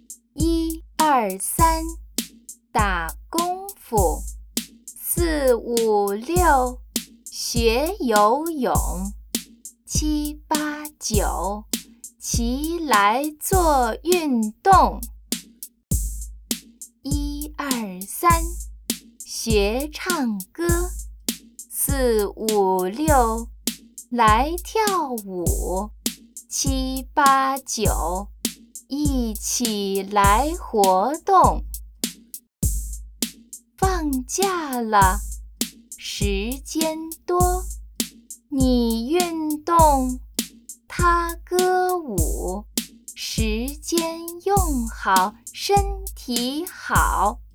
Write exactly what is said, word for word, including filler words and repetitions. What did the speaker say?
一二三，打功夫。四五六，学游泳。七八九，起来做运动。一二三，学唱歌。四五六，来跳舞。七八九，一起来活动。放假了，时间多，你运动，他歌舞，时间用好，身体好。